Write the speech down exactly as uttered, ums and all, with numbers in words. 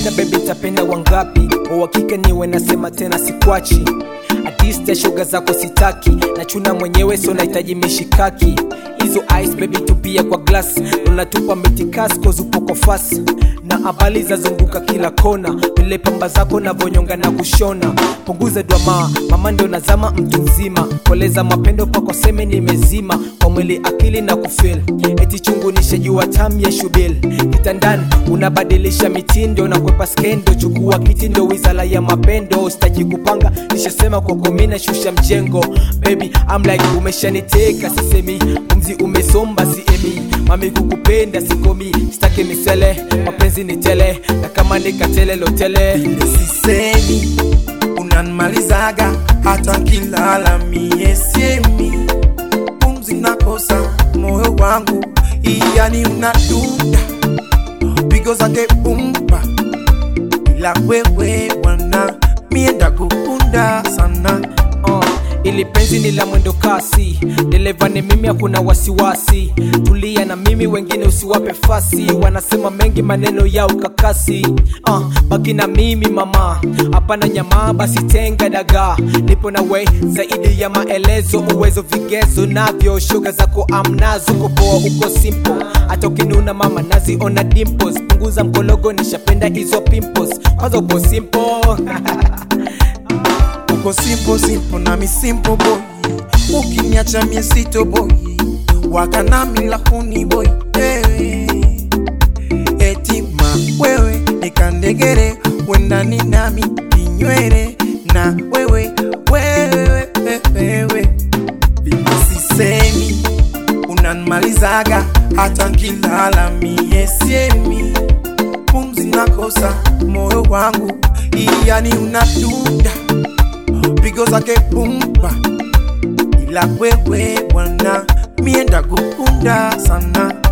kupenda baby tapenda wangapi? Uhakika niwe nasema tena sikwachi. Adista shoga zako sitaki, na chuna mwenyewe so nahitaji mishikaki. Hizo ice baby tupia kwa glass, unatupa metikas cause upo kwa fast. Na abali za zunguka kila kona, vile pamba zako na vonyonga na kushona. Punguza drama, mama ndio nazama mtu mzima. Koleza mapendo pako seme nimezima, kwa mwili akili na kufeel. Eti chungu nishajua tamu ya shubil. Kitandani unabadilisha mitindo na kwepa skendo. Chukua kitindo wizala ya mapendo, sitaki kupanga nishasema kwa komina shusha mjengo. Baby I'm like umeshaniteka sisemi, umzi umesomba siemi. Mami kukupenda sikomi, sitaki misele, mapenzi ni tele. Na kama nikatele lotele sisemi, unanmalizaga hata kilala mie siemi. Pumzi nakosa moyo wangu, yani unadunda pigo zake pumpa. Ila wewe wana mienda kukunda sana. uh, Ili penzi ni la mwendo kasi, dereva ni mimi hakuna wasiwasi. Tulia na mimi wengine usiwape fasi, wanasema mengi maneno ya ukakasi. uh, Baki na mimi mama, hapana nyama basi tenga daga. Nipo na we zaidi ya maelezo, uwezo vigezo navyo. Shoga zako amnazo, kopoa uko simple. Hata ukinuna mama naziona dimples. Punguza mkologo nishapenda hizo pimples, kwanza uko simple. Uko simple simple na mi simple boy, ukiniacha mie sito boy. Wakana mila huni boy, hey. Etima wewe nikandegere, wenda ni nami kinywere. Na wewe wewe wewe sisemi, unanmalizaga hata kilala mie siemi. Pumzi nakosa moyo wangu, yani unadunda pigo zake pumpa. Ila wewe wana mienda kukunda sana.